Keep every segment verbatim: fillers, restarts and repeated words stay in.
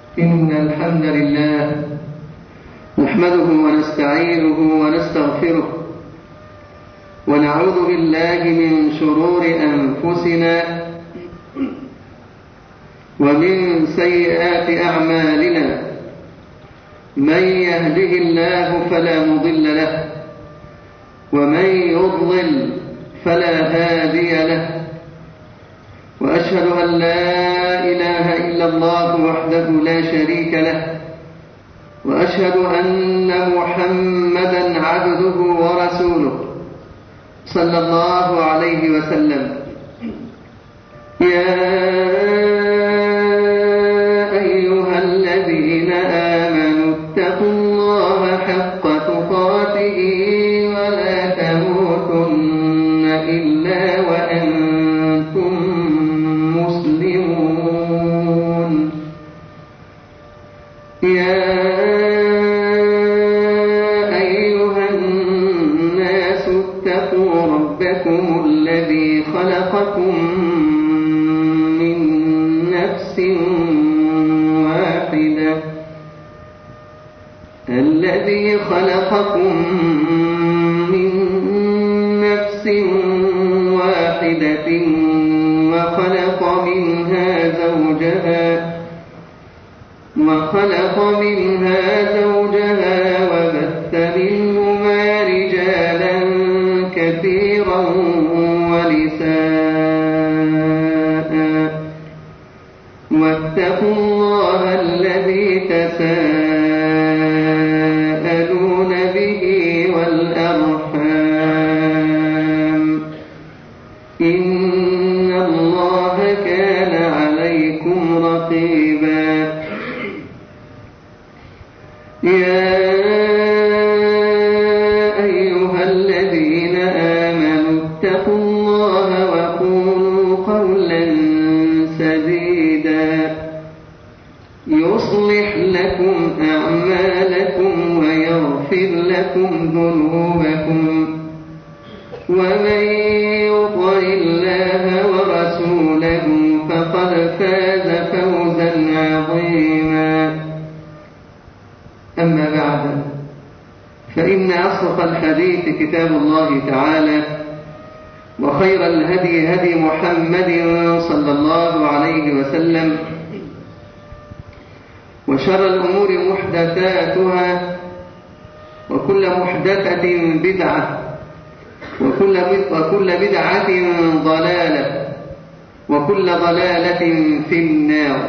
إن الحمد لله نحمده ونستعينه ونستغفره ونعوذ بالله من شرور أنفسنا ومن سيئات أعمالنا. من يهده الله فلا مضل له ومن يضلل فلا هادي له، وأشهد أن لا إله إلا الله وحده لا شريك له، وأشهد أن محمدًا عبده ورسوله صلى الله عليه وسلم. يا أيها الذين آمنوا اتقوا الله حق تقاته ولا تموتن إلا وأنتم مسلمون. يا أيها الناس اتقوا ربكم الذي خلقكم من نفس واحدة الذي خلقكم من نفس واحدة وخلق منها زوجها وخلق منها زوجها وبث منهما رجالا كثيرا ونساء، واتقوا الله الذي تساءلون به والأرحام، إن الله كان عليكم رقيبا. يا أيها الذين آمنوا اتقوا الله وقولوا قولا سديدا يصلح لكم أعمالكم ويغفر لكم ذنوبكم، ومن يطع الله ورسوله فقد فاز فوزا عظيما. أما بعد، فإن أصدق الحديث كتاب الله تعالى، وخير الهدي هدي محمد صلى الله عليه وسلم، وشر الأمور محدثاتها، وكل محدثة بدعة، وكل بدعة ضلالة، وكل ضلالة في النار.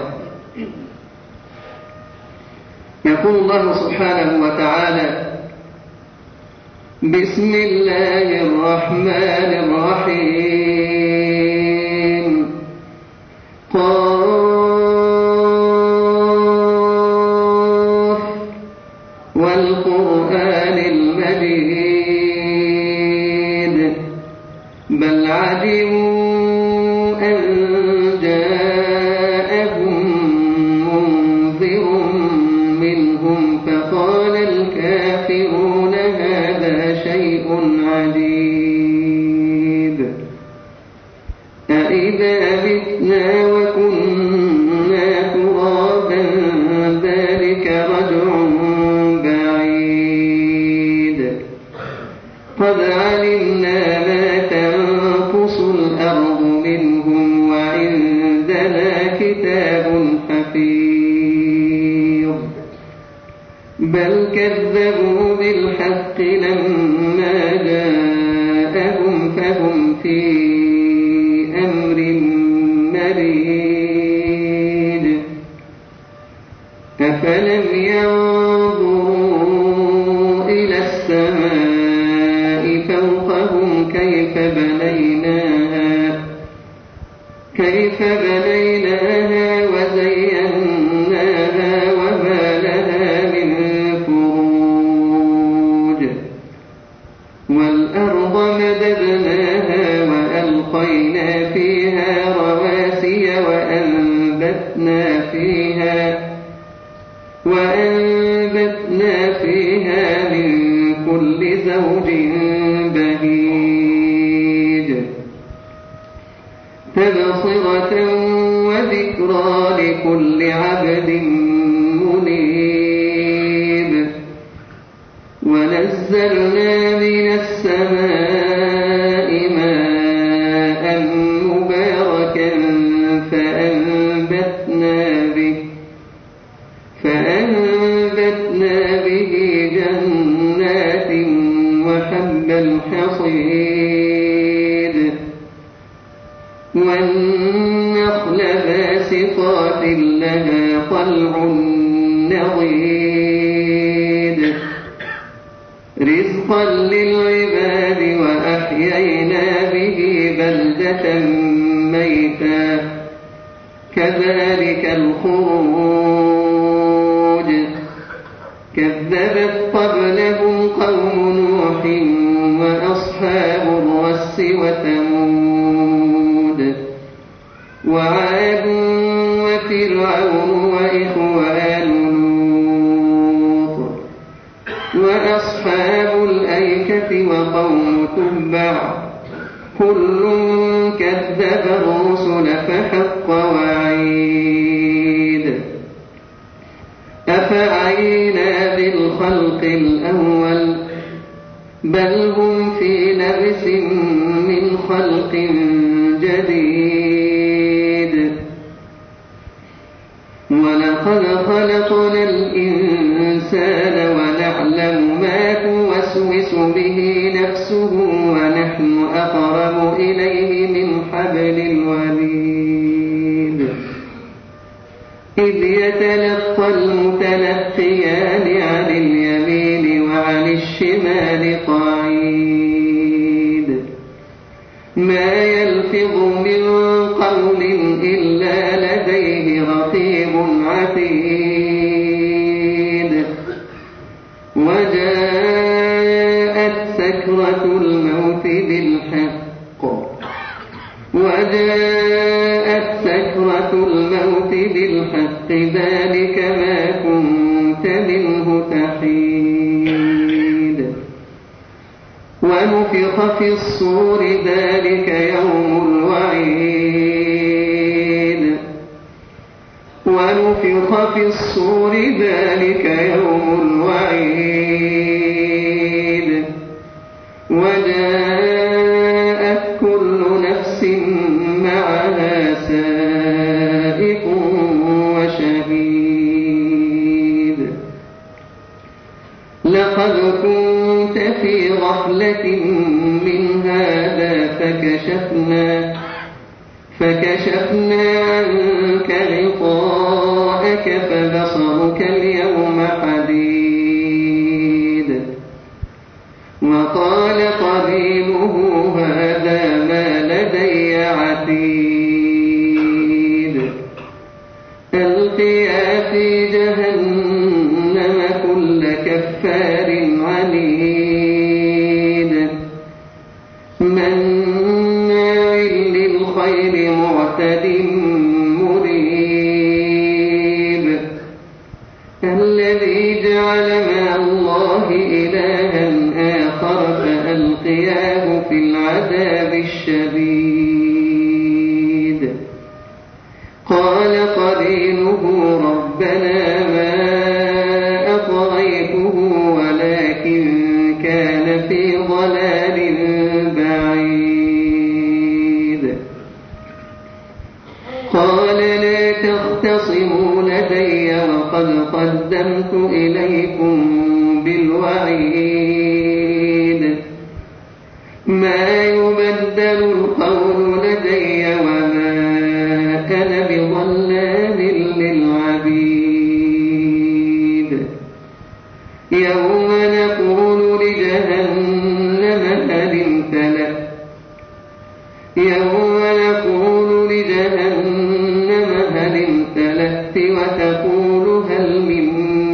يقول الله سبحانه وتعالى: بسم الله الرحمن الرحيم. قاف والقرآن المجيد بل عجبوا أن جاءهم منذر منهم فقال الكافرون هذا شيء عجيب. أإذا متنا وكنا ترابا ذلك رجع بعيد. قد علمنا ما تنقص الأرض منهم وعندنا كتاب حفيظ. بل كذبوا بالحق لما جاءهم فهم في أمر مريج. أفلم ينظروا إلى السماء فوقهم كيف بنيناها كيف بنيناها وزيناها وما لها من فروج. والأرض مددناها وألقينا فيها رواسي وأنبتنا فيها وأنبتنا فيها من كل زوج بهيج. تبصرة وذكرى لكل عبد نزلنا من السماء ماء مباركا فأنبتنا به فأنبتنا به جنات وحب الحصيد والنخل باسقات لها طلع نضيد رزقا للعباد وأحيينا به بلدة ميتا كذلك الخروج كذبت قبلهم قوم نوح وأصحاب الرس وثمود وعاد وفرعون وإخوان لوط وأصحاب الأيكة وقوم تبع كل كذب الرسل فحق وعيد أفعينا بالخلق الأول بل هم في لبس من خلق جديد ولقد خلقنا الإنسان ونعلم ما توسوس به نفسه ونحن أقرب إليه من حبل الوريد إذ يتلقى المتلقيان عن اليمين وعن الشمال قعيد ما يلفظ من قول إلا لديه رقيب عتيد وجاءت سكرة الموت بالحق وجاءت سكرة الموت بالحق ذلك ما كنت منه تحيد ونفخ في الصور ذلك يوم الوعيد ونفخ في الصور ذلك يوم الوعيد وجاءت كل نفس معها سائق وشهيد لقد كنت في غفلة من هذا فكشفنا فكشفنا عنك غطاءك فبصرك اليوم حديد وقال قرينه هذا ما لدي عتيد ألقيا في جهنم كل كفار عنيد مناع للخير معتد مريب الذي جعل مع الله إلها آخر فألقياه في العذاب الشديد قال قرينه ربنا ما أطغيته ولكن كان في ضلال بعيد قال لا تختصموا لدي وقد قدمت إليكم بالوعيد ما يبدل القول لدي وما أنا بظلام للعبيد يوم نقول لجهنم هل امتلأت يوم نقول لجهنم هل امتلأت وتقول هل من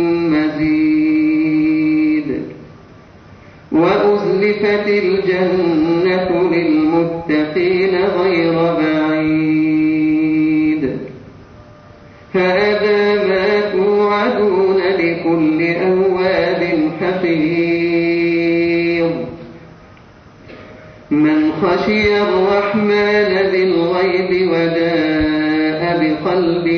مزيد وأزلفت الجنة للمتقين غير بعيد هذا ما توعدون لكل أواب حفيظ من خشي الرحمن بالغيب وجاء بقلب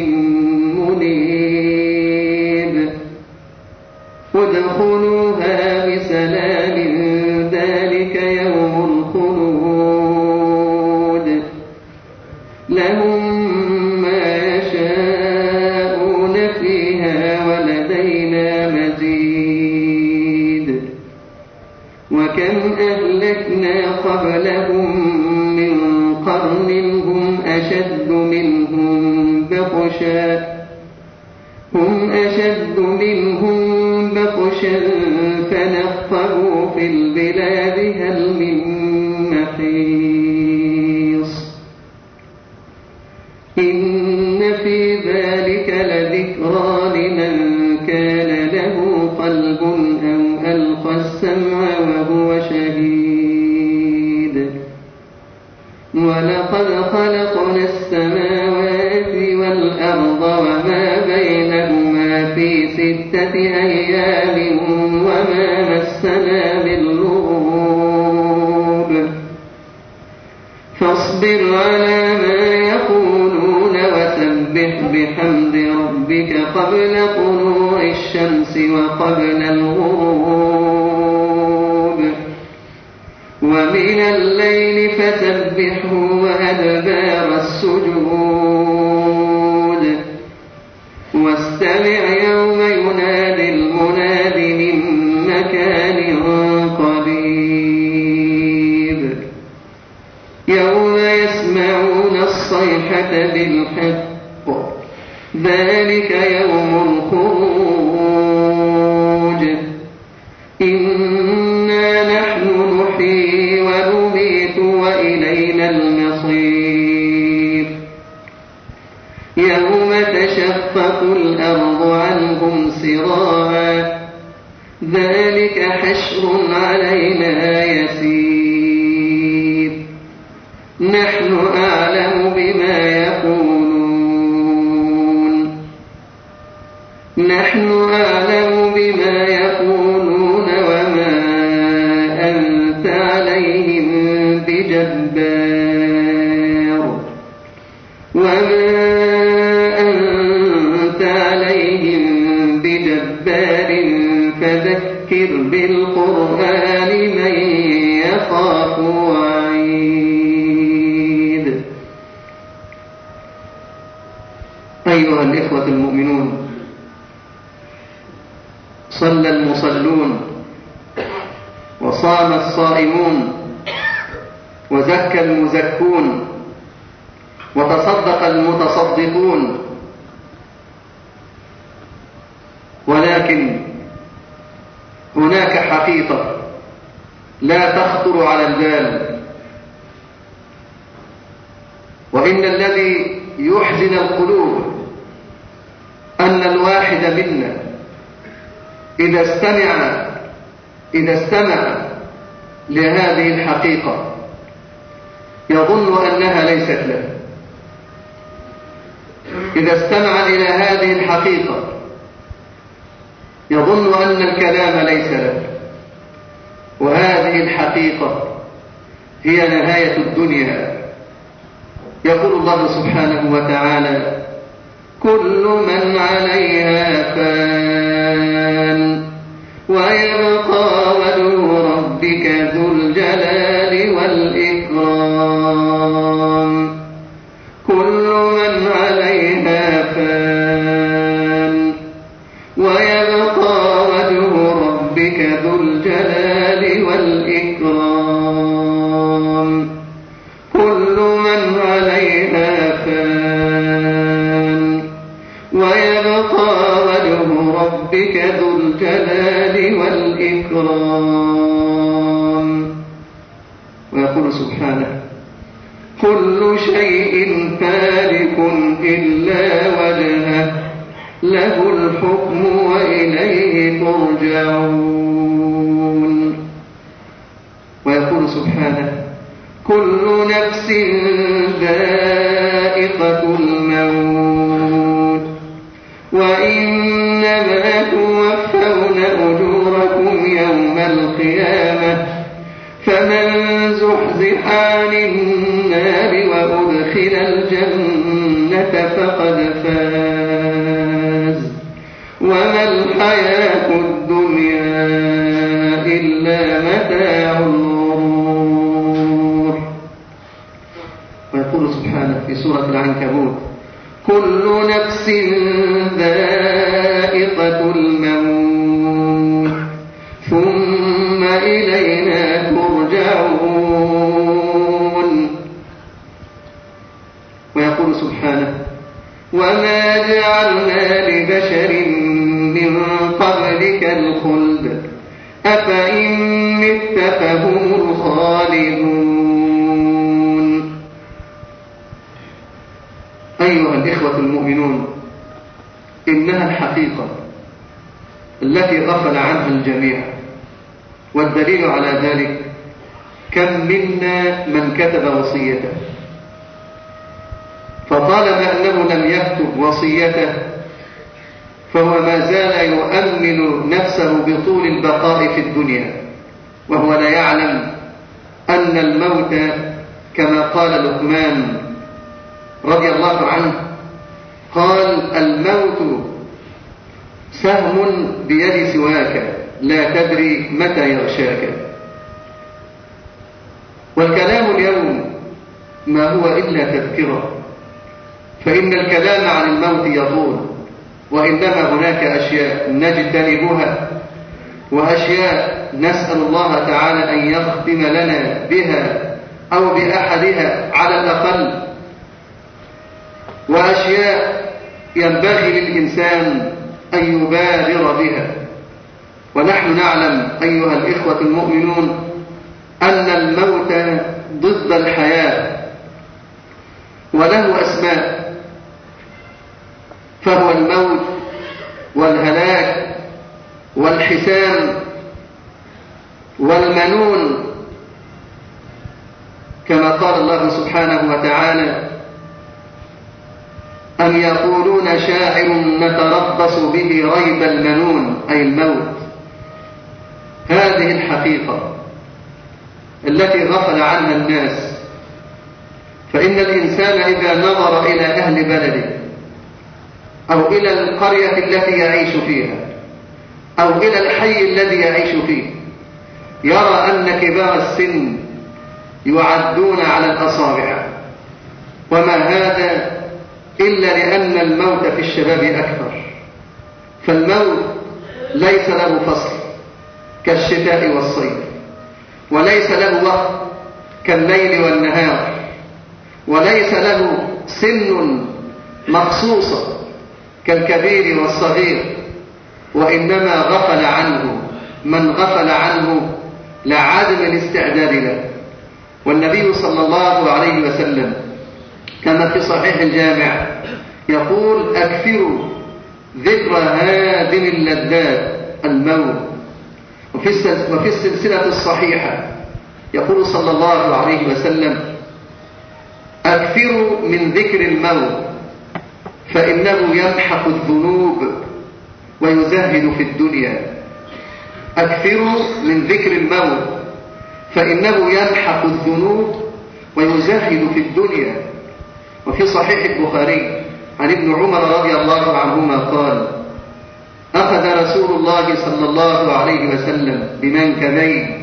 منيب ادخلوها بسلام هم أشد منهم بطشا فنقبوا في البلاد هل من محيص إن في ذلك لذكرى لمن كان له قلب أو ألقى السمع وهو شهيد ولقد خلقنا السماوات والأرض وما بينهما في ستة أيام وما مسنا باللغوب فاصبر على ما يقولون وسبح بحمد ربك قبل طلوع الشمس وقبل الغروب ومن الليل فسبحه وأدبار السجود واستمع يوم ينادي المناد من مكان قريب يوم يسمعون الصيحة بالحق ذلك يوم الخروج إنا نحن نحيي ونميت وإلينا المصير يوم تشقق الأرض عنهم سراعا ذلك حشر علينا يسير نحن أعلم بما يقولون نحن أعلم بما يقولون وما أنت عليهم بجبار وما أنت عليهم بجبار فذكر بالقرآن من يخاف وعيد أيها الإخوة المؤمنون صلى المصلون وصام الصائمون وزكى المزكون وتصدق المتصدقون ولكن هناك حقيقة لا تخطر على البال وإن الذي يحزن القلوب أن الواحد منا إذا استمع إذا استمع لهذه الحقيقة يظن أنها ليست له إذا استمع إلى هذه الحقيقة يظن أن الكلام ليس له وهذه الحقيقة هي نهاية الدنيا يقول الله سبحانه وتعالى كل من عليها فان ويبقى وجه ربك ذو الجلال والإكرام كل من عليها فان ويبقى وجه ربك ذو الجلال والإكرام كل من عليها فان ويبقى وجه ربك ذو الجلال والإكرام ويقول سبحانه كل شيء فارق إلا وجهه له الحكم وإليه ترجعون ويقول سبحانه كل نفس ذائقة الموت وإنما توفون أجوركم يوم القيامة فمن زحزح عن النار وأدخل الجنة فقد فاز وما الحياة الدنيا إلا متاع الغرور ويقول سبحانه في سورة العنكبوت كل نفس ذائقة الموت ثم إلينا ترجعون ويقول سبحانه وما جعلنا لبشر فهم الخالدون. أيها الإخوة المؤمنون، إنها الحقيقة التي غفل عنها الجميع، والدليل على ذلك كم منا من كتب وصيته، فطالما أنه لم يكتب وصيته فهو ما زال يؤمن نفسه بطول البقاء في الدنيا، وهو لا يعلم أن الموت كما قال لقمان رضي الله عنه، قال: الموت سهم بيد سواك لا تدري متى يغشاك. والكلام اليوم ما هو إلا تذكرة، فإن الكلام عن الموت يطول، وإنما هناك أشياء نجتنبها وأشياء نسأل الله تعالى أن يختم لنا بها أو بأحدها على الأقل، وأشياء ينبغي للإنسان أن يبادر بها. ونحن نعلم أيها الإخوة المؤمنون أن الموت ضد الحياة وله أسماء، فهو الموت والهلاك والحسام والمنون، كما قال الله سبحانه وتعالى: أم يقولون شاعر نتربص به ريب المنون، أي الموت. هذه الحقيقة التي غفل عنها الناس، فإن الإنسان إذا نظر إلى أهل بلده أو إلى القرية التي يعيش فيها أو إلى الحي الذي يعيش فيه يرى أن كبار السن يعدون على الأصابع، وما هذا إلا لأن الموت في الشباب أكثر. فالموت ليس له فصل كالشتاء والصيف، وليس له وقت كالليل والنهار، وليس له سن مخصوصة كالكبير والصغير، وإنما غفل عنه من غفل عنه لعدم الاستعداد له. والنبي صلى الله عليه وسلم كما في صحيح الجامع يقول: أكثروا ذكر هادم اللذات الموت. وفي السلسلة الصحيحة يقول صلى الله عليه وسلم: أكثروا من ذكر الموت فإنه يمحق الذنوب ويزهد في الدنيا. أكثروا من ذكر الموت فإنه يمحق الذنوب ويزهد في الدنيا. وفي صحيح البخاري عن ابن عمر رضي الله عنهما قال: أخذ رسول الله صلى الله عليه وسلم بمنكبيه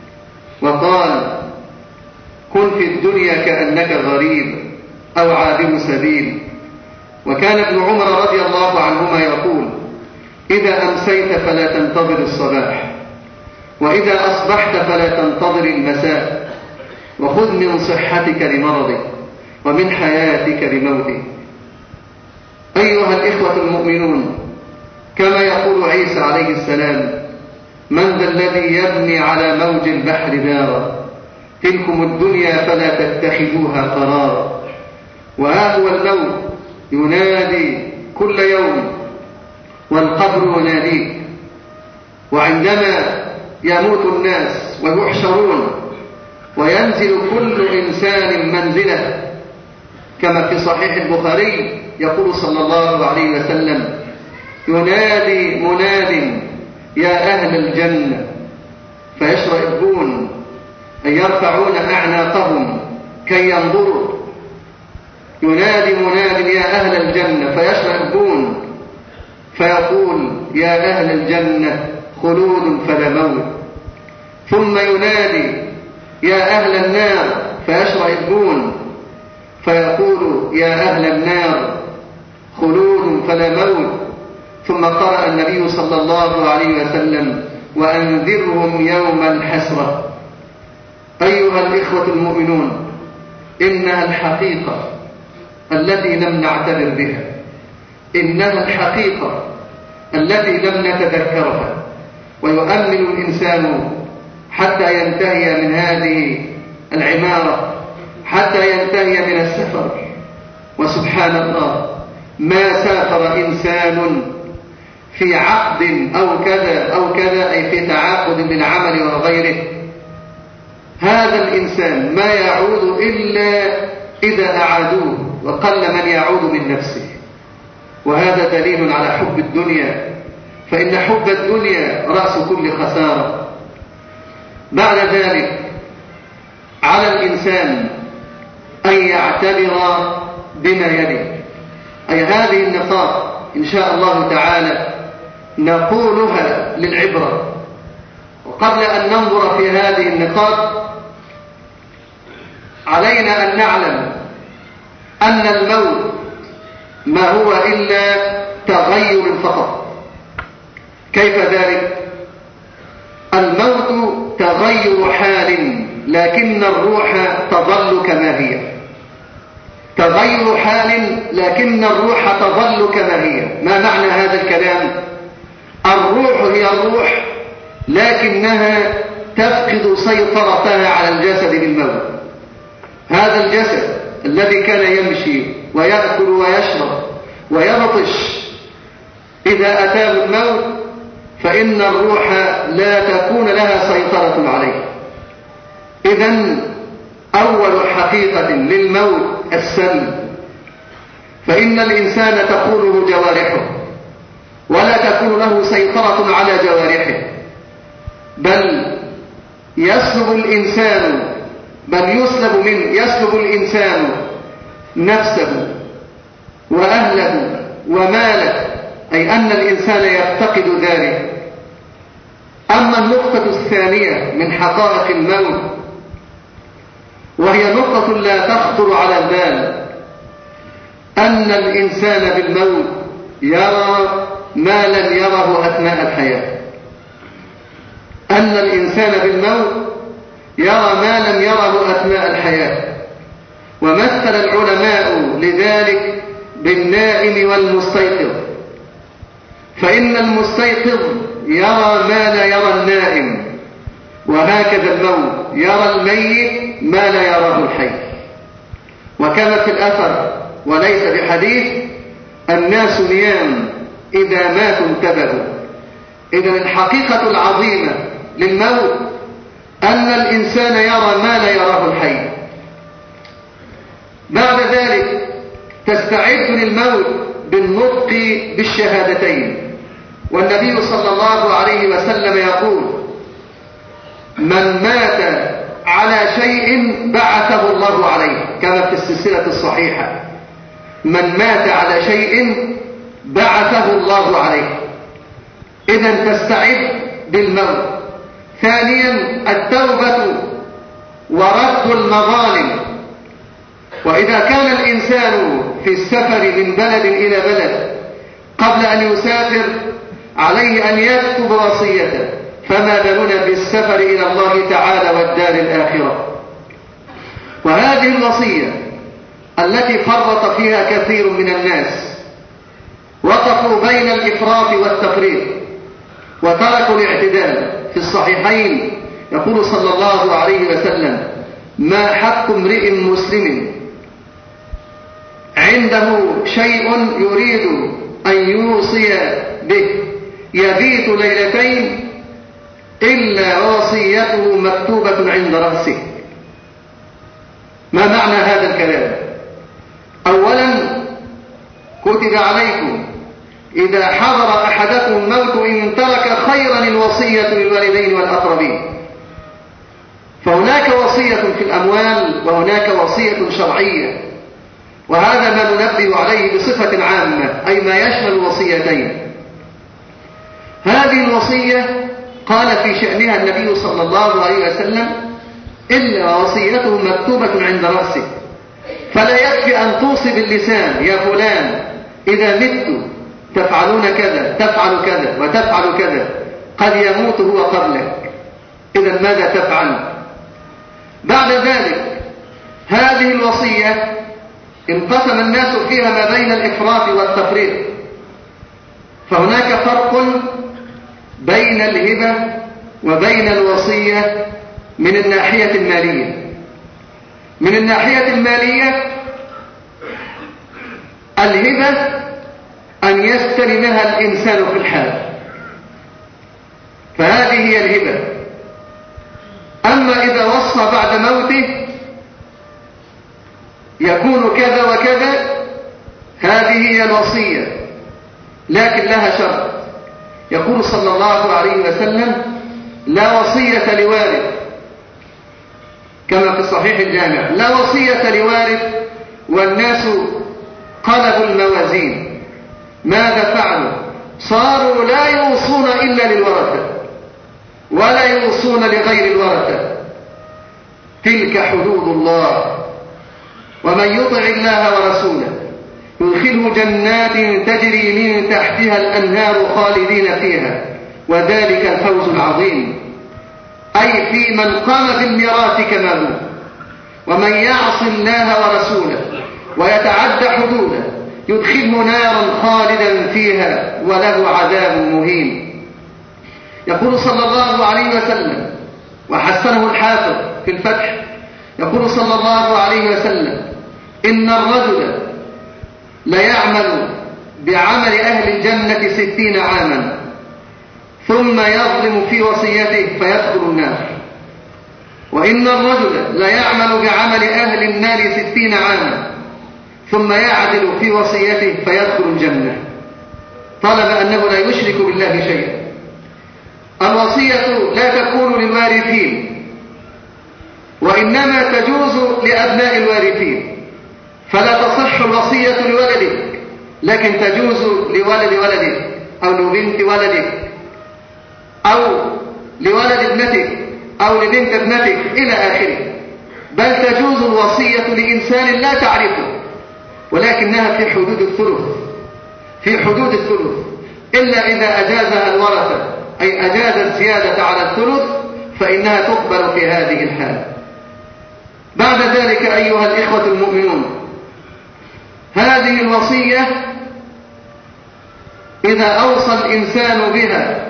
وقال: كن في الدنيا كأنك غريب أو عابر سبيل. وكان ابن عمر رضي الله عنهما يقول: إذا أمسيت فلا تنتظر الصباح، وإذا أصبحت فلا تنتظر المساء، وخذ من صحتك لمرضك ومن حياتك لموتك. أيها الإخوة المؤمنون، كما يقول عيسى عليه السلام: من ذا الذي يبني على موج البحر دارا، تلكم الدنيا فلا تتخذوها قرارا. وها هو الموت ينادي كل يوم، والقبر يناديك. وعندما يموت الناس ويحشرون وينزل كل إنسان منزله، كما في صحيح البخاري يقول صلى الله عليه وسلم: ينادي مناد يا أهل الجنة، فيشرئبون أن يرفعون أعناقهم كي ينظروا. ينادي مناد يا أهل الجنة فيشرئبون فيقول: يا أهل الجنة خلود فلا موت. ثم ينادي يا أهل النار فيشرئبون فيقول: يا أهل النار خلود فلا موت. ثم قرأ النبي صلى الله عليه وسلم: وأنذرهم يوم الحسرة. أيها الإخوة المؤمنون، إنها الحقيقة التي لم نعتبر بها، إنها الحقيقة التي لم نتذكرها. ويؤمل الإنسان حتى ينتهي من هذه العمارة، حتى ينتهي من السفر. وسبحان الله، ما سافر إنسان في عقد أو كذا أو كذا، أي في تعاقد للعمل وغيره، هذا الإنسان ما يعود إلا إذا أعادوه، وقل من يعود من نفسه. وهذا دليل على حب الدنيا، فإن حب الدنيا رأس كل خسارة. بعد ذلك على الإنسان أن يعتبر بما يلي، أي هذه النقاط إن شاء الله تعالى نقولها للعبرة. وقبل أن ننظر في هذه النقاط علينا أن نعلم أن الموت ما هو إلا تغير فقط. كيف ذلك؟ الموت تغير حال، لكن الروح تظل كما هي. تغير حال لكن الروح تظل كما هي. ما معنى هذا الكلام؟ الروح هي الروح، لكنها تفقد سيطرتها على الجسد بالموت. هذا الجسد الذي كان يمشي ويأكل ويشرب ويبطش، إذا أتاه الموت فإن الروح لا تكون لها سيطرة عليه. إذن أول حقيقة للموت السلب، فإن الإنسان تخونه جوارحه ولا تكون له سيطرة على جوارحه، بل يسلب الإنسان بل يسلب من يسلب الإنسان نفسه وأهله وماله، أي أن الإنسان يفتقد ذلك. أما النقطة الثانية من حقائق الموت، وهي نقطة لا تخطر على البال، أن الإنسان بالموت يرى ما لم يره أثناء الحياة. أن الإنسان بالموت يرى ما لم يره أثناء الحياة. ومثل العلماء لذلك بالنائم والمستيقظ، فإن المستيقظ يرى ما لا يرى النائم، وهكذا الموت يرى الميت ما لا يراه الحي. وكما في الأثر وليس بحديث: الناس نيام إذا ماتوا انتبهوا. إذن الحقيقة العظيمة للموت أن الإنسان يرى ما لا يراه الحي. بعد ذلك تستعد للموت بالنطق بالشهادتين، والنبي صلى الله عليه وسلم يقول: من مات على شيء بعثه الله عليه، كما في السلسلة الصحيحة: من مات على شيء بعثه الله عليه. إذن تستعد بالموت. ثانيا التوبة ورد المظالم. وإذا كان الإنسان في السفر من بلد إلى بلد قبل أن يسافر عليه أن يكتب وصيته، فما بالنا بالسفر إلى الله تعالى والدار الآخرة. وهذه الوصية التي فرط فيها كثير من الناس، وقفوا بين الإفراط والتفريط وتركوا الاعتدال. في الصحيحين يقول صلى الله عليه وسلم: ما حق امرئ مسلم عنده شيء يريد أن يوصي به يبيت ليلتين إلا وصيته مكتوبة عند رأسه. ما معنى هذا الكلام؟ أولا كتب عليكم إذا حضر أحدكم الموت إن ترك خيرا الوصية للوالدين والأقربين. فهناك وصية في الأموال وهناك وصية شرعية، وهذا ما ننبه عليه بصفة عامة، أي ما يشمل الوصيتين. هذه الوصية قال في شأنها النبي صلى الله عليه وسلم: إلا وصيته مكتوبة عند رأسه. فلا يكفي أن توصي باللسان: يا فلان إذا مت تفعلون كذا تفعل كذا وتفعل كذا، قد يموت هو قبلك، إذا ماذا تفعل؟ بعد ذلك هذه الوصية انقسم الناس فيها ما بين الإفراط والتفريط. فهناك فرق بين الهبة وبين الوصية من الناحية المالية. من الناحية المالية الهبة أن يستلمها الإنسان في الحال، فهذه هي الهبة. أما إذا وصى بعد موته يكون كذا وكذا، هذه هي الوصية، لكن لها شرط. يقول صلى الله عليه وسلم: لا وصية لوارث، كما في الصحيح الجامع: لا وصية لوارث والناس قلبوا الموازين. ماذا فعلوا؟ صاروا لا يوصون إلا للورثة ولا يوصون لغير الورثة. تلك حدود الله، ومن يطع الله ورسوله يدخله جنات تجري من تحتها الأنهار خالدين فيها، وذلك الفوز العظيم. أي في من قام بالميراث كما هو. ومن يعص الله ورسوله ويتعدى حدوده يدخله نارا خالدا فيها وله عذاب مهين. يقول صلى الله عليه وسلم، وحسنه الحافظ في الفتح، يقول صلى الله عليه وسلم: إن الرجل ليعمل بعمل أهل الجنة ستين عاما ثم يظلم في وصيته فيدخل النار، وإن الرجل ليعمل بعمل أهل النار ستين عاما ثم يعدل في وصيته فيدخل الجنة، طلب أنه لا يشرك بالله شيئا. الوصية لا تكون للوارثين، وإنما تجوز لأبناء الوارثين، فلا تصح الوصية لولدك، لكن تجوز لولد ولدك أو لبنت ولدك أو لولد ابنتك أو لبنت ابنتك إلى آخره. بل تجوز الوصية لإنسان لا تعرفه، ولكنها في حدود الثلث، في حدود الثلث، إلا إذا أجازها الورثة، أي أجاز الزيادة على الثلث، فإنها تقبل في هذه الحال. بعد ذلك أيها الإخوة المؤمنون، هذه الوصية إذا أوصى الإنسان بها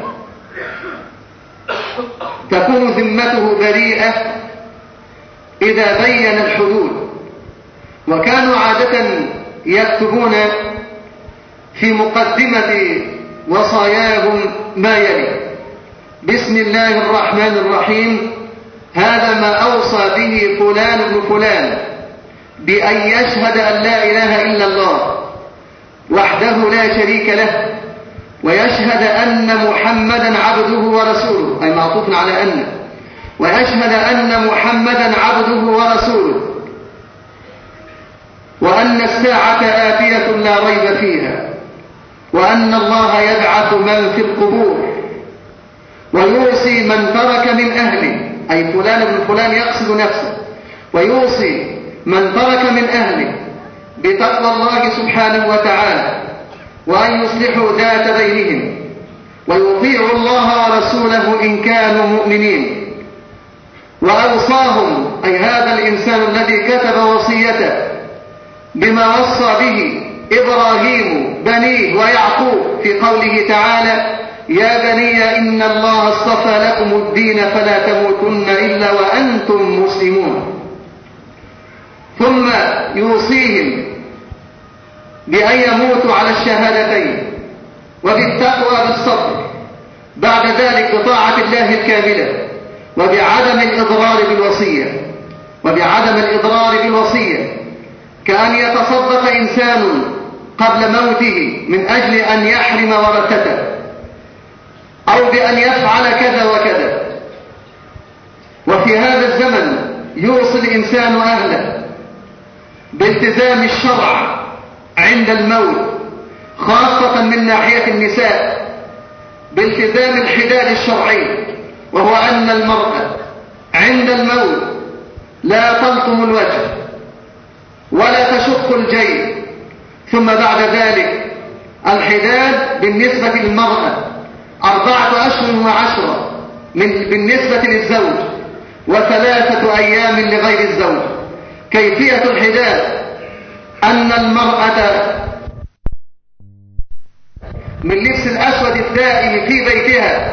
تكون ذمته بريئة إذا بين الحدود. وكانوا عادة يكتبون في مقدمة وصاياهم ما يلي: بسم الله الرحمن الرحيم، هذا ما أوصى به فلان بن فلان بأن يشهد أن لا إله إلا الله وحده لا شريك له، ويشهد أن محمدا عبده ورسوله، أي معطوف على أن، ويشهد أن محمدا عبده ورسوله، وأن الساعة آتية لا ريب فيها، وأن الله يبعث من في القبور، ويوصي من ترك من أهله، أي فلان بن فلان يقصد نفسه، ويوصي من ترك من أهله بتقوى الله سبحانه وتعالى، وأن يصلحوا ذات بينهم، ويطيعوا الله ورسوله إن كانوا مؤمنين. وأوصاهم، أي هذا الإنسان الذي كتب وصيته، بما وصى به إبراهيم بنيه ويعقوب في قوله تعالى: يا بني إن الله اصطفى لكم الدين فلا تموتن إلا وأنتم مسلمون. ثم يوصيهم بأن يموتوا على الشهادتين وبالتقوى بالصبر، بعد ذلك بطاعة الله الكاملة، وبعدم الإضرار بالوصية، وبعدم الإضرار بالوصية كأن يتصدق إنسان قبل موته من أجل أن يحرم ورثته، أو بأن يفعل كذا وكذا. وفي هذا الزمن يوصي الإنسان أهله بالتزام الشرع عند الموت، خاصة من ناحية النساء، بالتزام الحداد الشرعي، وهو أن المرأة عند الموت لا تلطم الوجه ولا تشق الجيب، ثم بعد ذلك الحداد بالنسبة للمرأة أربعة أشهر وعشرة من بالنسبة للزوج، وثلاثة أيام لغير الزوج. كيفية الحداد أن المرأة من لبس الأسود الدائم في بيتها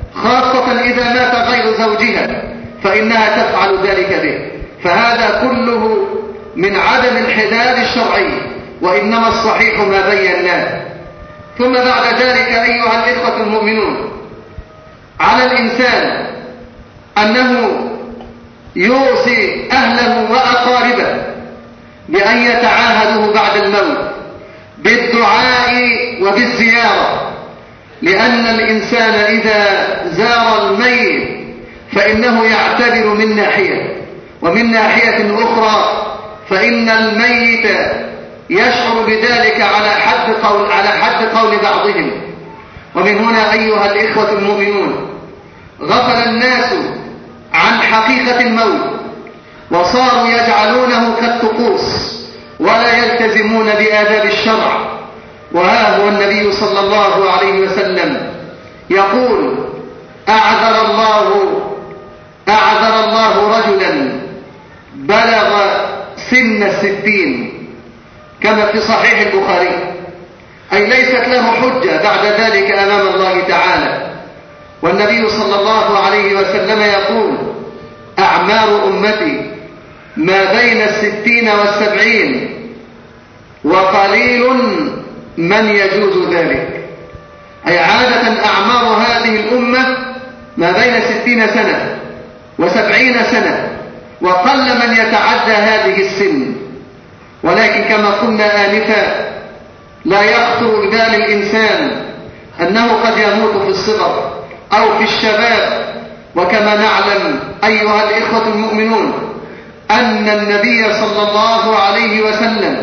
خاصة إذا مات غير زوجها فإنها تفعل ذلك به. فهذا كله من عدم الحداد الشرعي، وإنما الصحيح ما بيناه. ثم بعد ذلك أيها الإخوة المؤمنون، على الإنسان أنه يوصي أهله وأقاربه بأن يتعاهدوا بعد الموت بالدعاء وبالزيارة، لأن الإنسان إذا زار الميت فإنه يعتبر من ناحية، ومن ناحية أخرى فإن الميت يشعر بذلك على حد قول, على حد قول بعضهم. ومن هنا أيها الإخوة المؤمنون غفل الناس عن حقيقة الموت، وصاروا يجعلونه كالطقوس ولا يلتزمون بآداب الشرع. وها هو النبي صلى الله عليه وسلم يقول: أعذر الله أعذر الله رجلا بلغ سن الستين، كما في صحيح البخاري، أي ليست له حجة بعد ذلك أمام الله تعالى. والنبي صلى الله عليه وسلم يقول: أعمار أمتي ما بين الستين والسبعين، وقليل من يجوز ذلك. أي عادة أعمار هذه الأمة ما بين ستين سنة وسبعين سنة، وقل من يتعدى هذه السن. ولكن كما قلنا آنفا لا يخطر ببال الإنسان أنه قد يموت في الصغر أو في الشباب. وكما نعلم أيها الإخوة المؤمنون أن النبي صلى الله عليه وسلم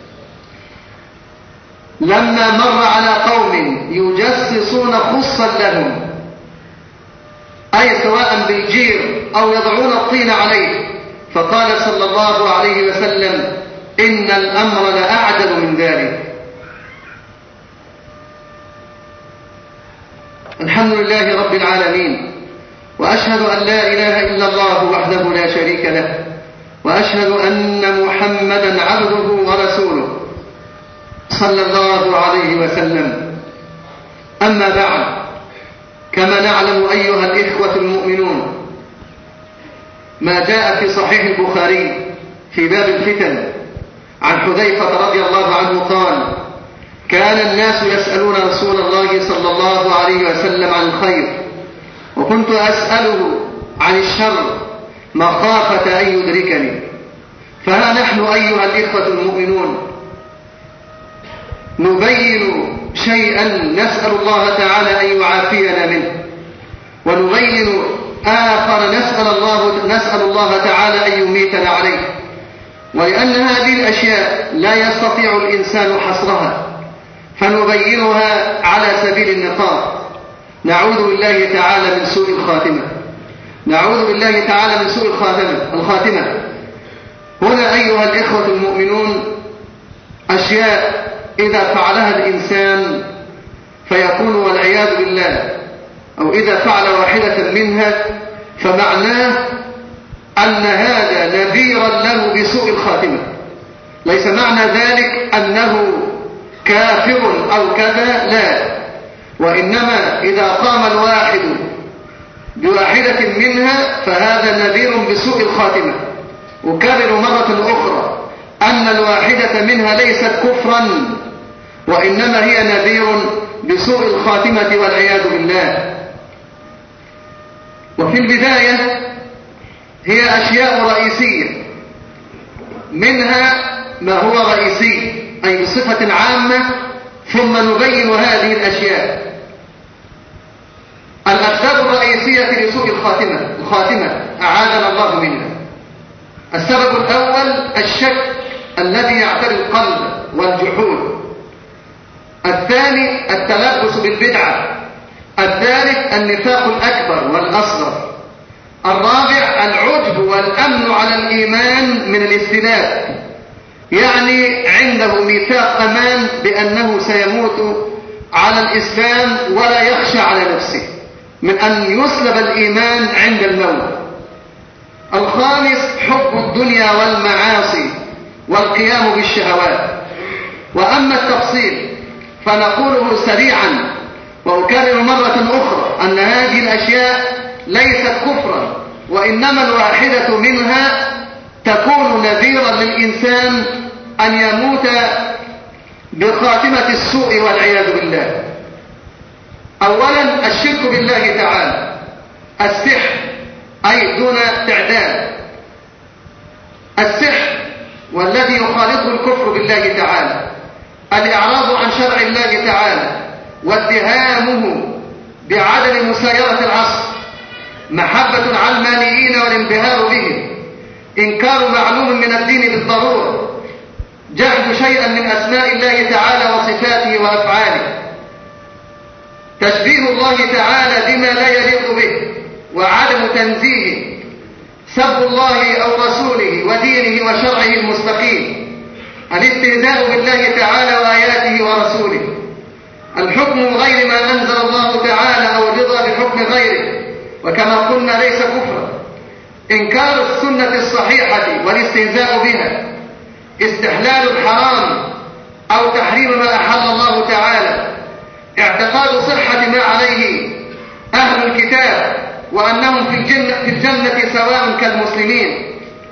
لما مر على قوم يجسسون خصا لهم، أي سواء بالجير أو يضعون الطين عليه، فقال صلى الله عليه وسلم: إن الأمر لأعجب من ذلك. الحمد لله رب العالمين، وأشهد أن لا إله إلا الله وحده لا شريك له، وأشهد أن محمدا عبده ورسوله صلى الله عليه وسلم. أما بعد، كما نعلم أيها الإخوة المؤمنون ما جاء في صحيح البخاري في باب الفتن عن حذيفة رضي الله عنه قال: كان الناس يسألون رسول الله صلى الله عليه وسلم عن الخير، وكنت أسأله عن الشر مخافة أن يدركني. فها نحن أيها الإخوة المؤمنون نبين شيئا نسأل الله تعالى أن يعافينا منه، ونبين آخر نسأل الله, نسأل الله تعالى أن يميتنا عليه. ولأن هذه الأشياء لا يستطيع الإنسان حصرها، فنبينها على سبيل النقاط. نعوذ بالله تعالى من سوء الخاتمة نعوذ بالله تعالى من سوء الخاتمة الخاتمة هنا أيها الإخوة المؤمنون أشياء إذا فعلها الإنسان فيكون والعياذ بالله، أو إذا فعل واحدة منها فمعناه أن هذا نذيرا له بسوء الخاتمة. ليس معنى ذلك أنه كافر أو كذا، لا، وإنما إذا قام الواحد بواحدة منها فهذا نذير بسوء الخاتمة. أكرر مرة أخرى أن الواحدة منها ليست كفرا، وإنما هي نذير بسوء الخاتمة والعياذ بالله. وفي البداية هي أشياء رئيسية، منها ما هو رئيسي أي بصفة عامة، ثم نبين هذه الأشياء. الأسباب الرئيسية لسوء الخاتمة الخاتمة أعاذنا الله منها. السبب الأول الشك الذي يعتري القلب والجحود. الثاني التلبس بالبدعة. الثالث النفاق الأكبر والأصغر. الرابع العجب والأمن على الإيمان من الاستلاء، يعني عنده ميثاق أمان بأنه سيموت على الإسلام ولا يخشى على نفسه من أن يسلب الإيمان عند الموت. الخامس حب الدنيا والمعاصي والقيام بالشهوات. وأما التفصيل فنقوله سريعا وأكرر مرة أخرى أن هذه الأشياء ليست كفرا، وإنما الواحدة منها تكون نذيرا للإنسان أن يموت بخاتمة السوء والعياذ بالله. أولا الشرك بالله تعالى، السحر، أي دون تعداد. السحر والذي يخالطه الكفر بالله تعالى، الإعراض عن شرع الله تعالى، واتهامه بعدم مسايرة العصر، محبة العلمانيين والانبهار بهم، إنكار معلوم من الدين بالضرورة، جحد شيئا من أسماء الله تعالى وصفاته وأفعاله، تشبيه الله تعالى بما لا يليق به وعدم تنزيهه، سب الله أو رسوله ودينه وشرعه المستقيم، الاستهزاء بالله تعالى وآياته ورسوله، الحكم غير ما أنزل الله تعالى أو الرضا بحكم غيره، وكما قلنا ليس كفرا، إنكار السنة الصحيحة والاستهزاء بها، استحلال الحرام أو تحريم ما أحل الله تعالى، اعتقاد صحة ما عليه أهل الكتاب وأنهم في الجنة, في الجنة سواء كالمسلمين،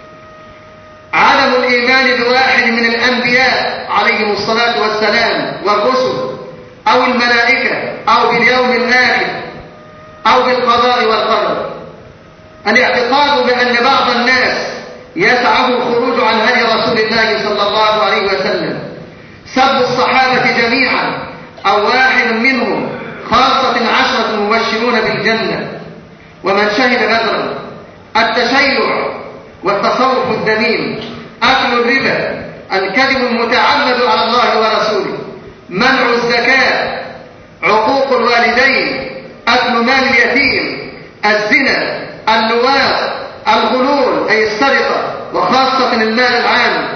عدم الإيمان بواحد من الأنبياء عليهم الصلاة والسلام والرسل أو الملائكة أو باليوم الآخر أو بالقضاء والقدر، الاعتقاد بأن بعض الناس يسعه الخروج عن هدي رسول الله صلى الله عليه وسلم، سب الصحابة جميعا أو واحد منهم، خاصة عشرة مبشرون بالجنة ومن شهد بدرا، التشيع والتصوف الذميم، أكل الربا، الكذب المتعمد على الله ورسوله، منع الزكاة، عقوق الوالدين، أكل مال اليتيم، الزنا، اللواط، الغلول أي السرقة وخاصة المال العام،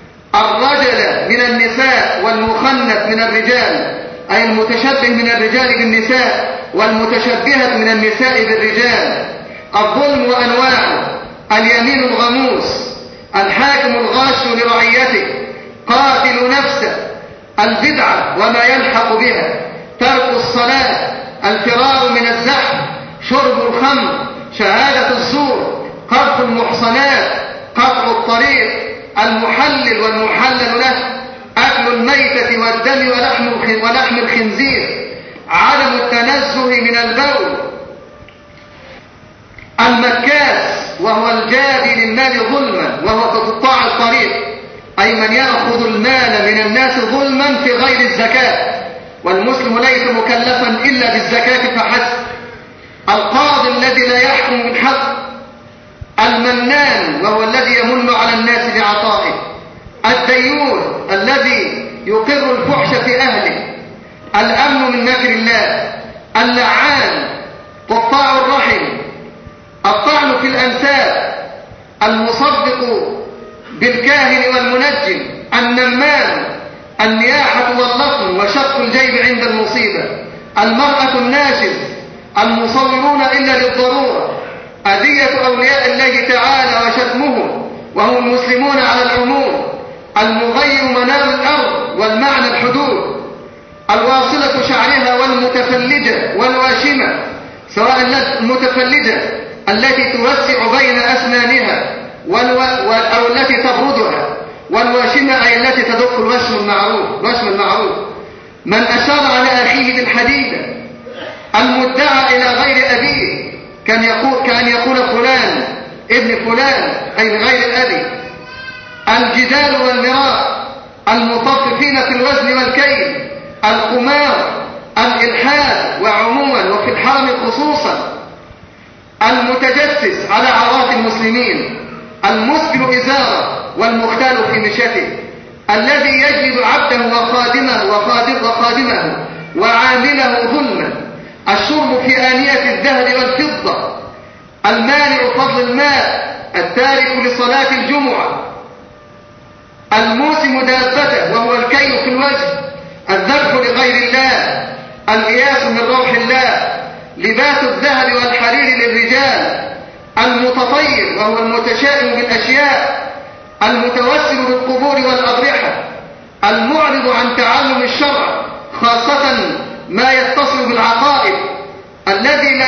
الرجل من النساء والمخنث من الرجال أي المتشبه من الرجال بالنساء والمتشبهة من النساء بالرجال، الظلم وأنواعه، اليمين الغموس، الحاكم الغاش لرعيته، قاتل نفسه، البدعة وما يلحق بها، ترك الصلاة، الفرار من الزحف، شرب الخمر، شهادة الزور، قذف المحصنات، قطع الطريق، المحلل والمحلل له، أكل الميتة والدم ولحم ولحم الخنزير، عدم التنزه من البول، المكاس وهو الجابي للمال ظلما وهو قطاع الطريق، أي من يأخذ المال من الناس ظلما في غير الزكاة، والمسلم ليس مكلفا إلا بالزكاة فحسب، القاضي الذي لا يحكم بالحق، المنان وهو الذي يمن على الناس بعطائه، الديون الذي يقر الفحش في أهله، الأمن من مكر الله، اللعان، قطاع الرحم، الطعن في الأنساب، المصدق بالكاهن والمنجم، النمام، النياحة واللطم وشق الجيب عند المصيبة، المرأة الناشز، المصورون إلا للضرورة، أذية أولياء الله تعالى وشتمهم وهم المسلمون على العموم، المغير منام الأرض والمعنى الحدود، الواصلة شعرها والمتفلجة والواشمة، سواء المتفلجة التي توسع بين أسنانها أو التي تبردها، والواشمة أي التي تدق الوشم المعروف الوشم المعروف، من أشار على أخيه بالحديدة، المدعى إلى غير أبيه كان يقول كان يقول فلان ابن فلان أي غير الأبي، الجدال والمراء، المطففين في الوزن والكيل، القمار، الإلحاد وعموما وفي الحرم خصوصا، المتجسس على عورات المسلمين، المسبل إزاره والمختال في مشيته، الذي يجلد عبده وخادمه وخادم وخادمه وعامله ظلما، الشرب في آنية الذهب والفضة، المانع فضل الماء، التارك لصلاة الجمعة، الموسم دابته وهو الكيل في الوجه، الذبح لغير الله، الإياس من روح الله، لباس الذهب والحرير للرجال، المتطير وهو المتشائم بالأشياء، المتوسل بالقبور والأضرحة، المعرض عن تعلم الشرع خاصة ما يتصل بالعقائد، الذي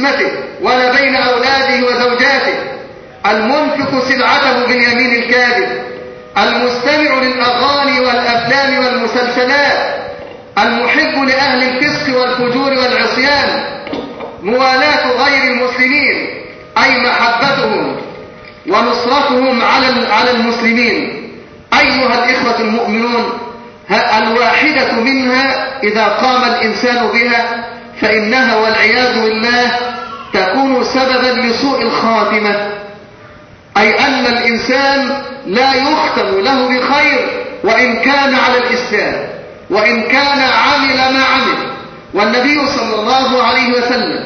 قسمته ولا بين أولاده وزوجاته، المنفق سلعته باليمين الكاذب، المستمع للأغاني والأفلام والمسلسلات، المحب لأهل الفسق والفجور والعصيان، موالاة غير المسلمين أي محبتهم ونصرتهم على المسلمين. أيها الإخوة المؤمنون، الواحدة منها إذا قام الإنسان بها فإنها والعياذ بالله تكون سببا لسوء الخاتمة، أي أن الإنسان لا يختم له بخير وإن كان على الإسلام وإن كان عمل ما عمل. والنبي صلى الله عليه وسلم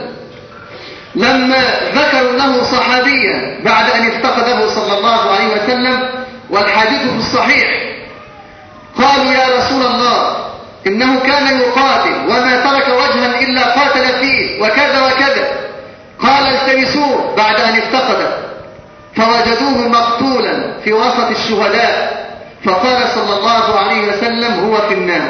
لما ذكروا له صحابيا بعد أن افتقده صلى الله عليه وسلم، والحديث في الصحيح، قالوا يا رسول الله إنه كان يقاتل وما ترك وجها إلا قاتل فيه وكذا وكذا. قال التمسوه بعد أن افتقده فوجدوه مقتولا في وسط الشهداء، فقال صلى الله عليه وسلم هو في النار.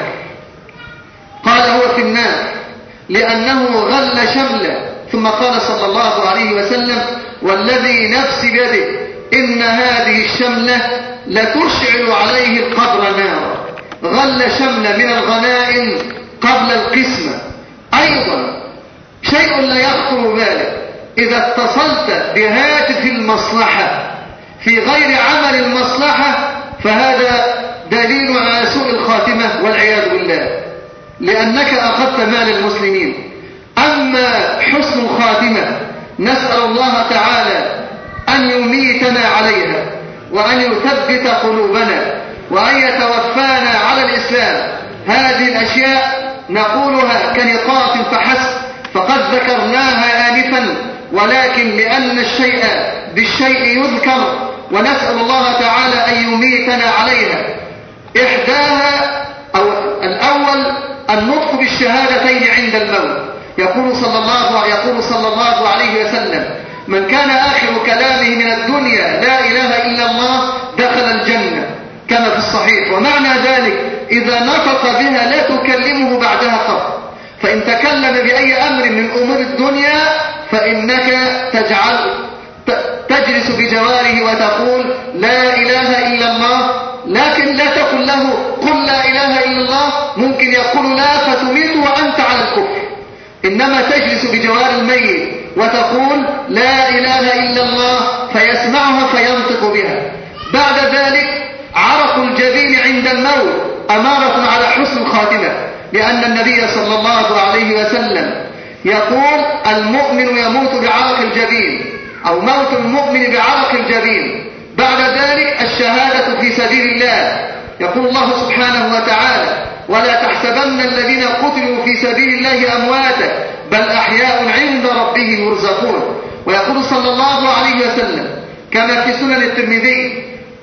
قال هو في النار لأنه غل شمله، ثم قال صلى الله عليه وسلم والذي نفسي بيده إن هذه الشملة لتشعل عليه القبر نارا. غل شمل من الغنائم قبل القسمة. أيضا شيء لا يخطر بالك، إذا اتصلت بهاتف المصلحة في غير عمل المصلحة فهذا دليل على سوء الخاتمة والعياذ بالله، لأنك أخذت مال المسلمين. أما حسن الخاتمة نسأل الله تعالى أن يميتنا عليها وأن يثبت قلوبنا وأن يتوفانا على الإسلام. هذه الأشياء نقولها كنقاط فحسب، فقد ذكرناها آنفا، ولكن لأن الشيء بالشيء يذكر، ونسأل الله تعالى أن يميتنا عليها. إحداها أو الأول النطق بالشهادتين عند الموت. يقول صلى الله يقول صلى الله عليه وسلم من كان آخر كلامه من الدنيا لا إله إلا الله دخل الجنة، كما في الصحيح. ومعنى ذلك إذا نطق بها لا تكلمه بعدها قط، فإن تكلم بأي أمر من أمور الدنيا فإنك تجعل تجلس بجواره وتقول لا إله إلا الله، لكن لا تقل له قل لا إله إلا الله، ممكن يقول لا فتميت وأنت على الكفر. إنما تجلس بجوار الميت وتقول لا إله إلا الله فيسمعها فينطق بها. بعد ذلك عرق الجبين عند الموت أمارة على حسن الخاتمة، لأن النبي صلى الله عليه وسلم يقول المؤمن يموت بعرق الجبين، أو موت المؤمن بعرق الجبين. بعد ذلك الشهادة في سبيل الله. يقول الله سبحانه وتعالى ولا تحسبن الذين قتلوا في سبيل الله أمواتا بل أحياء عند ربهم يرزقون. ويقول صلى الله عليه وسلم كما في سنن الترمذي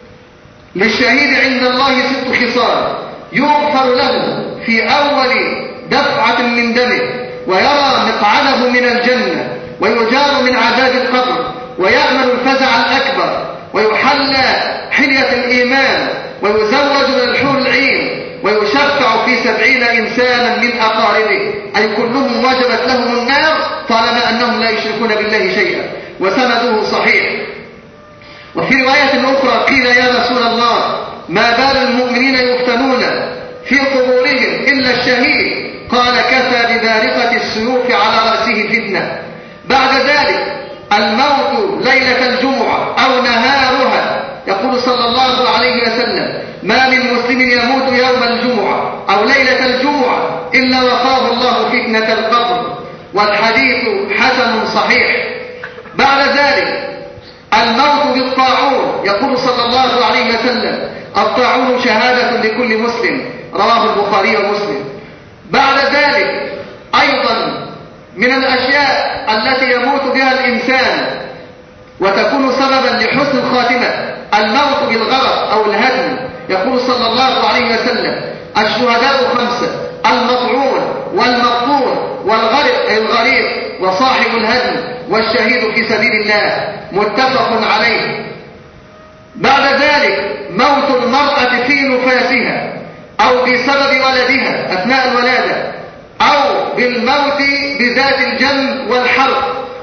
للشهيد عند الله ست خصال: يغفر له في أول دفعة من دمه، ويرى مقعده من الجنة، ويجار من عذاب القبر، ويأمن الفزع الأكبر، ويحلى حلية الإيمان، ويزوج من الحور العين، ويشفع في سبعين إنسانا من أقاربه، أي كلهم وجبت لهم النار طالما أنهم لا يشركون بالله شيئا. وسنده صحيح. وفي رواية أخرى قيل يا رسول الله ما بال المؤمنين يفتنون في قبورهم إلا الشهيد؟ قال كفى ببارقة السيوف على رأسه فتنة. بعد ذلك الموت ليلة الجمعة أو نهارها. يقول صلى الله عليه وسلم ما من مسلم يموت يوم الجمعة أو ليلة الجمعة إلا وقاه الله فتنة القبر. والحديث حسن صحيح. بعد ذلك الموت بالطاعون. يقول صلى الله عليه وسلم الطاعون شهادة لكل مسلم، رواه البخاري ومسلم. بعد ذلك أيضا من الأشياء التي يموت بها الإنسان وتكون سببا لحسن الخاتمة الموت بالغرق أو الهدم. يقول صلى الله عليه وسلم الشهداء خمسة: المطعون والمقطون والغرق أي الغريق وصاحب الهدم والشهيد في سبيل الله، متفق عليه. بعد ذلك موت المرأة في نفاسها أو بسبب ولدها أثناء الولادة، أو بالموت بذات الجنب والحرق،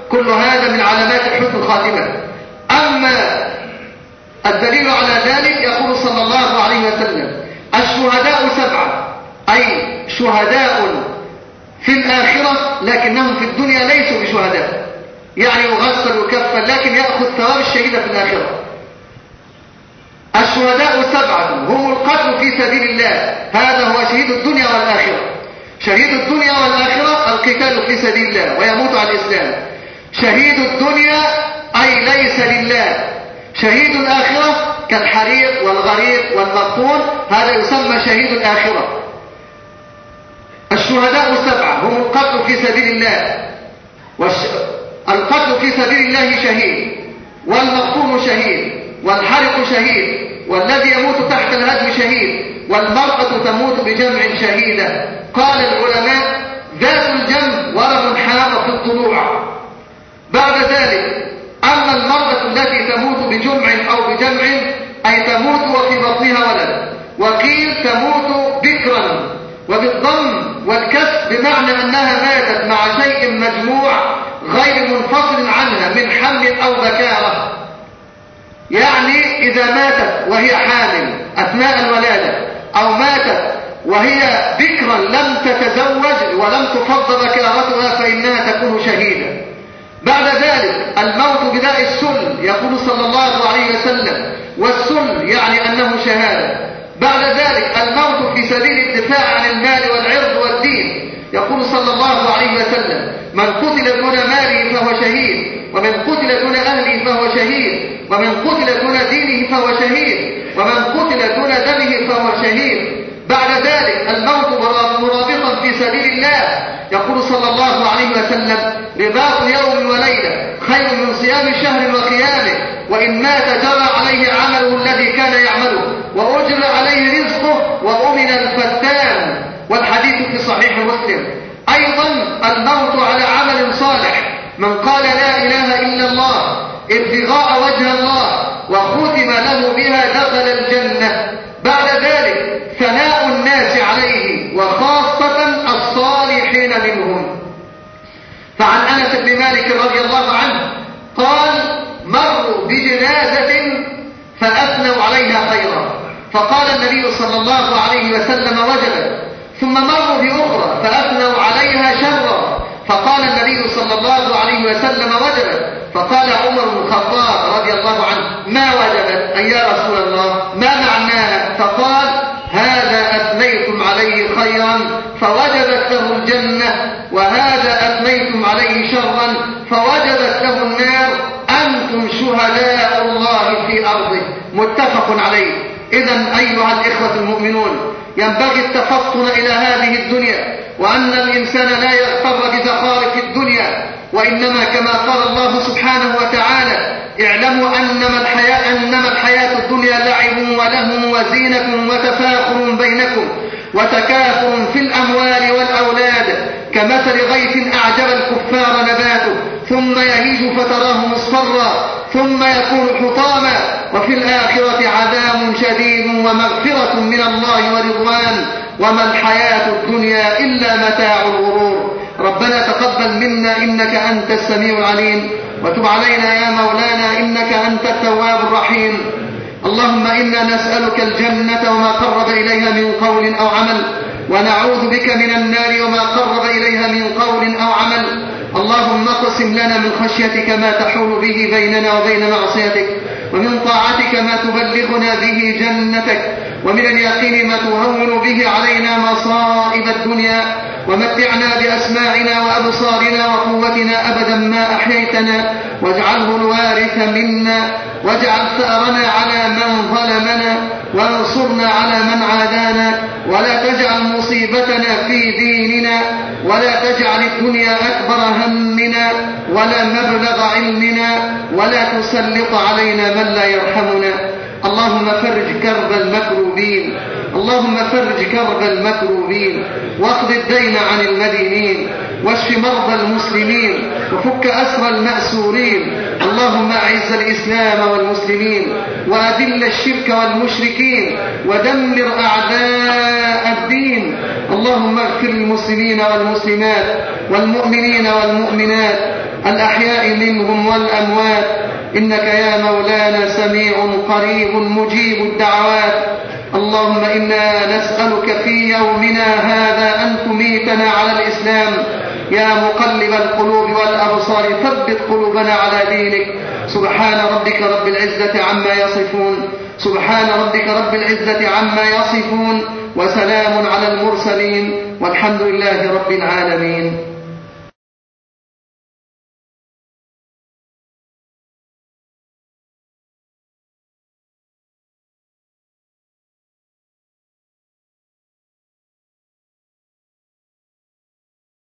الخاتمة. أما الدليل على ذلك يقول صلى الله عليه وسلم: الشهداء سبعة، أي شهداء في الآخرة لكنهم في الدنيا ليسوا بشهداء، يعني يغسل ويكفن لكن يأخذ ثواب الشهيد في الآخرة. الشهداء سبعة هم القتل في سبيل الله، هذا هو شهيد الدنيا والآخرة. شهيد الدنيا والآخرة القتال في سبيل الله ويموت على الإسلام. شهيد الدنيا أي ليس لله. شهيد الآخرة كالحريق والغريق والمقتول، هذا يسمى شهيد الآخرة. الشهداء سبعة هم القتل في سبيل الله، والش... القتل في سبيل الله شهيد، والمقتول شهيد، والحرق شهيد، والذي يموت تحت الهدم شهيد، والمرأة تموت بجمع شهيدة. قال العلماء: ذات الجنب ورم حار في الضلوع. بعد ذلك: أما المرأة التي تموت بجمع أو بجمع أي تموت وفي بطنها ولد، وقيل تموت بكرا، وبالضم والكسر بمعنى أنها ماتت مع شيء مجموع غير منفصل عنها من حمل أو بكارة. يعني إذا ماتت وهي حامل أثناء الولادة، أو ماتت وهي بكرا لم تتزوج ولم تفض بكارتها، فإنها تكون شهيدة. بعد ذلك: الموت بداء السل، يقول صلى الله عليه وسلم: والسل يعني أنه شهادة. بعد ذلك: الموت في سبيل الدفاع عن المال والعرض والدين، يقول صلى الله عليه وسلم: من قتل دون ماله فهو شهيد، ومن قتل دون أهله فهو شهيد، ومن قتل دون دينه فهو شهيد، ومن قتل دون دمه فهو شهيد. بعد ذلك: الموت مرابطا في سبيل الله، يقول صلى الله عليه وسلم: رباط يوم وليلة خير من صيام شهر وقيامه، وإن مات جرى عليه عمله الذي كان يعمله، وأجر عليه رزقه، وأمن الفتان. والحديث في صحيح مسلم. أيضا الموت على عمل صالح، من قال لا إله إلا الله ابتغاء وجه الله وختم له بها دخل الجنة. بعد ذلك: ثناء الناس عليه وخاصة الصالحين منهم. فعن أنس بن مالك رضي الله عنه قال: مروا بجنازة فأثنوا عليها خيرا، فقال النبي صلى الله عليه وسلم: وجبت. ثم مروا بأخرى فأثنوا عليها شرا، فقال النبي صلى الله عليه وسلم: وجبت. فقال عمر بن الخطاب رضي الله عنه: ما وجبت؟ أي يا رسول الله ما معناها؟ فقال: هذا أثنيتم عليه خيرا فوجبت له الجنة، وهذا أثنيتم عليه شرا فوجبت له النار، أنتم شهداء الله في أرضه. متفق عليه. إذن أيها الإخوة المؤمنون، ينبغي التفطن إلى هذه الدنيا، وأن الإنسان لا يغتر بزخارف الدنيا، وإنما كما قال الله سبحانه وتعالى: اعلموا أنما الحياة, أنما الحياة الدنيا لعب ولهو وزينة وتفاخر بينكم وتكاثر في الأموال والأولاد كمثل غيث أعجب الكفار نباته ثم يهيج فتراه مصفرا ثم يكون حطاما وفي الآخرة عذاب شديد ومغفرة من الله ورضوان وما الحياة الدنيا إلا متاع الغرور. ربنا تقبل منا إنك أنت السميع العليم، وتب علينا يا مولانا إنك أنت التواب الرحيم. اللهم إنا نسألك الجنة وما قرب إليها من قول أو عمل، ونعوذ بك من النار وما قرب إليها من قول أو عمل. اللهم اقسم لنا من خشيتك ما تحول به بيننا وبين معصيتك، ومن طاعتك ما تبلغنا به جنتك، ومن اليقين ما تهون به علينا مصائب الدنيا، ومتعنا بأسماعنا وأبصارنا وقوتنا أبدا ما أحييتنا، واجعله الوارث منا، واجعل ثأرنا على من ظلمنا، وانصرنا على من عادانا، ولا تجعل مصيبتنا في ديننا، ولا تجعل الدنيا أكبر همنا ولا مبلغ علمنا، ولا تسلط علينا من لا يرحمنا. اللهم فرج كرب المكروبين، اللهم فرج كرب المكروبين، واقض الدين عن المدينين، واشف مرضى المسلمين، وفك أسر المأسورين. اللهم أعز الإسلام والمسلمين، وأذل الشرك والمشركين، ودمر أعداء الدين. اللهم اغفر للمسلمين والمسلمات والمؤمنين والمؤمنات الأحياء منهم والأموات، إنك يا مولانا سميع قريب مجيب الدعوات. اللهم إنا نسألك في يومنا هذا أن تميتنا على الإسلام، يا مقلب القلوب والأبصار ثبت قلوبنا على دينك. سبحان ربك رب العزة عما يصفون سبحان ربك رب العزة عما يصفون وسلام على المرسلين والحمد لله رب العالمين.